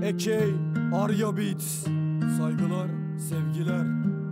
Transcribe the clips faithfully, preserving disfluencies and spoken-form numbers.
Ekey Arya Beats. Saygılar, sevgiler.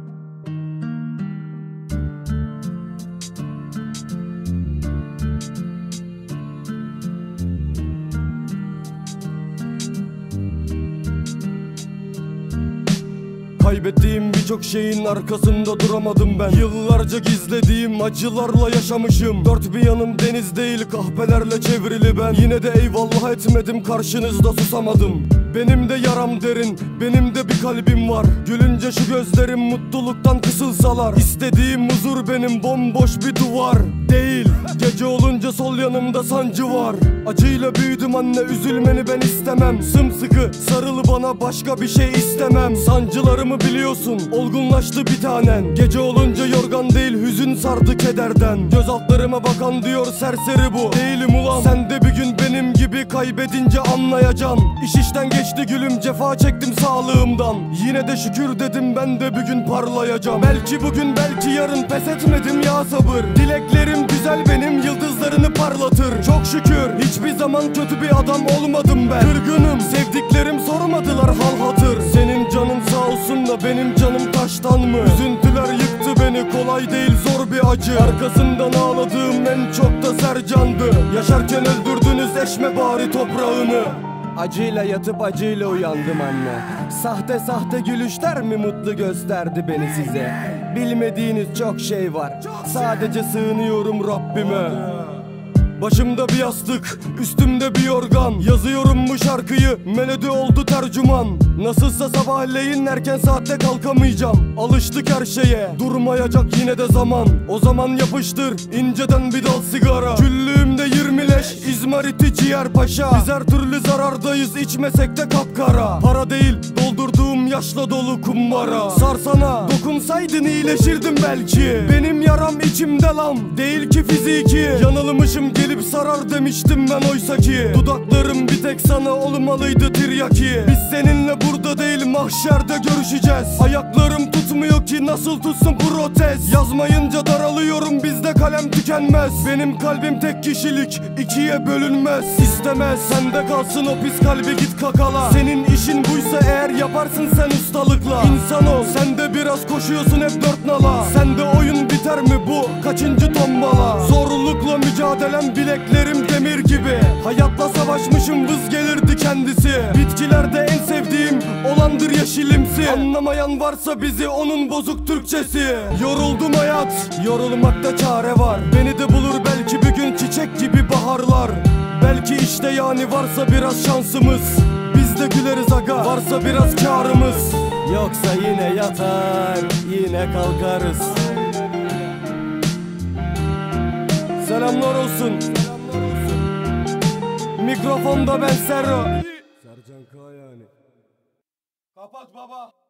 Kaybettiğim birçok şeyin arkasında duramadım ben. Yıllarca gizlediğim acılarla yaşamışım. Dört bir yanım deniz değil, kahpelerle çevrili ben. Yine de eyvallah etmedim, karşınızda susamadım. Benim de yaram derin, benim de bir kalbim var. Gülünce şu gözlerim mutluluktan kısılsalar. İstediğim huzur benim, bomboş bir duvar değil. Gece olunca sol yanımda sancı var. Acıyla büyüdüm anne, üzülmeni ben istemem. Sımsıkı sarılı bana, başka bir şey istemem. Sancılarımı biliyorsun, olgunlaştı bir tanen. Gece olunca yorgan değil, hüzün sardı kederden. Göz altlarıma bakan diyor serseri bu. Değilim ulan, sen de bir gün benim gibi kaybedince anlayacaksın. İş işten geçti gülüm, cefa çektim sağlığımdan. Yine de şükür dedim, ben de bir gün parlayacağım. Belki bugün, belki yarın, pes etmedim ya sabır. Dileklerim güzel benim, yıldızlarını parlatır. Çok şükür hiçbir zaman kötü bir adam olmadım ben. Kırgınım, sevdiklerim sormadılar hal hatır. Senin canın sağ olsun da benim canım taştan mı? Üzüntüler yıktı beni, kolay değil, zor bir acı. Arkasından ağladığım en çok da Sercan'dı. Yaşarken öldürdünüz, eşme bari toprağını. Acıyla yatıp acıyla uyandım anne. Sahte sahte gülüşler mi mutlu gösterdi beni size? Bilmediğiniz çok şey var, sadece sığınıyorum Rabbime. Başımda bir yastık, üstümde bir yorgan. Yazıyorum bu şarkıyı, melodi oldu tercüman. Nasılsa sabahleyin erken saatte kalkamayacağım. Alıştık her şeye, durmayacak yine de zaman. O zaman yapıştır, inceden bir dal sigara. Küllüğümde yirmi leş, İzmariti ciğer paşa. Biz her türlü zarardayız, içmesek de kapkara. Para değil, doldurduğum yaşla dolu kumbara. Sarsana, dokunsaydın iyileşirdim belki. Benim yaram içimde lan, değil ki fiziki. Yanılmışım, gelip sarar demiştim ben oysa ki. Dudaklarım bir tek sana olmalıydı tiryaki. Biz seninle burada değil, mahşerde görüşeceğiz. Ayaklarım tutmuyor ki nasıl tutsun protez. Yazmayınca daralıyorum, bizde kalem tükenmez. Benim kalbim tek kişilik, ikiye bölünmez. İstemez, sende kalsın o pis kalbi, git kakala. Senin işin buysa eğer, yaparsın sen ustalıkla. İnsan ol, sen de biraz koşuyorsun hep dört nala. Sende oyun biter mi bu, kaçıncı tombala? Zorlukla mücadelem, bileklerim demir gibi. Hayatla savaşmışım, vız gelirdi kendisi. Bitkilerde en sevdiğim olandır yeşilimsi. Anlamayan varsa bizi, onun bozuk Türkçesi. Yoruldum hayat, yorulmakta çare var. Beni de bulur belki bir gün, çiçek gibi baharlar. Belki işte yani, varsa biraz şansımız. Biz de güleriz aga, varsa biraz kârımız. Yoksa yine yatar, yine kalkarız. Selamlar olsun. Mikrofonda ben Serro. Sercan K yani. Kapat baba.